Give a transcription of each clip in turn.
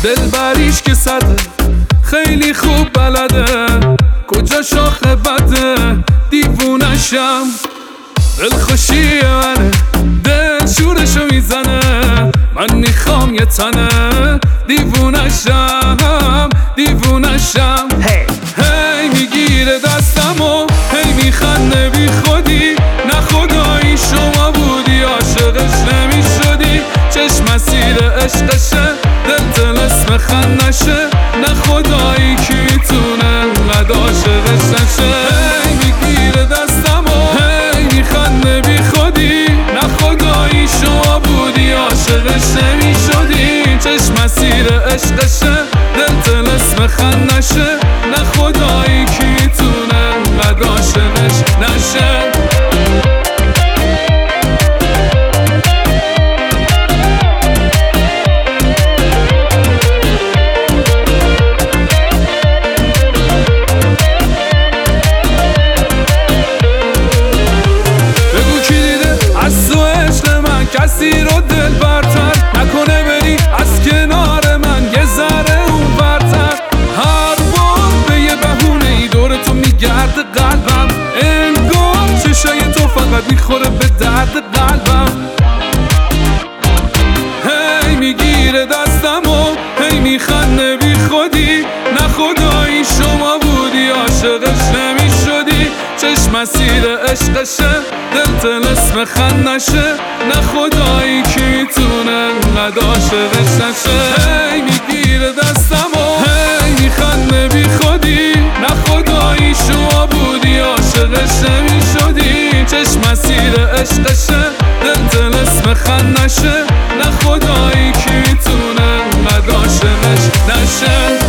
دلبریش که صده خیلی خوب بلده، کجا شاخه بده دیوونشم. دلخوشی منه دل شورشو میزنه، من میخوام یه تنه دیوونشم دیوونشم. هی میگیره دستمو هی میخنده بی خودی، نه خدایی شما بودی عاشقش نمیشدی. چشم مسیر عشقشه دل طلسم خندشه، نه خدایی کی میتونه انقدر عاشقش نشه. هی میگیره دستمو هی میخنده بی خودی، نه خدایی شما بودی عاشقش نمیشدی. چشم مسیر عشقشه دل طلسم خندشه، نه خدایی کی میتونه انقدر عاشقش نشه. کسی رو دل برتر نکنه بری از کنار من یه ذره اون برتر. هر بار به یه بهونه ای دور تو میگرده قلبم، انگار چشای تو فقط میخوره به درد قلبم. هی میگیره دستمو هی میخنده بی خودی، نه خدایی شما بودی عاشقش نمیشدی. چشم مسیر عشقشه دل طلسم خندشه، نه خدایی کی میتونه انقدر عاشقش نشه. هی میگیره دستمو هی میخنده بی خودی، نه خدایی شما بودی عاشقش نمیشدی. چشم مسیر عشقشه دل طلسم خندشه، نه خدایی کی میتونه انقدر عاشقش نشه.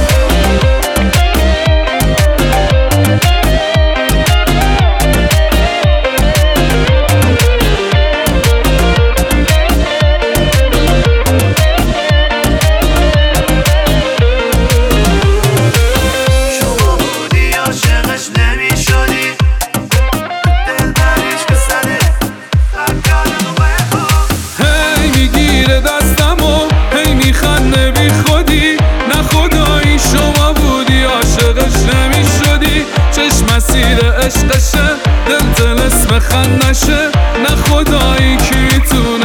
مسیر عشقشه دل طلسم خندشه، نه خدایی کی میتونه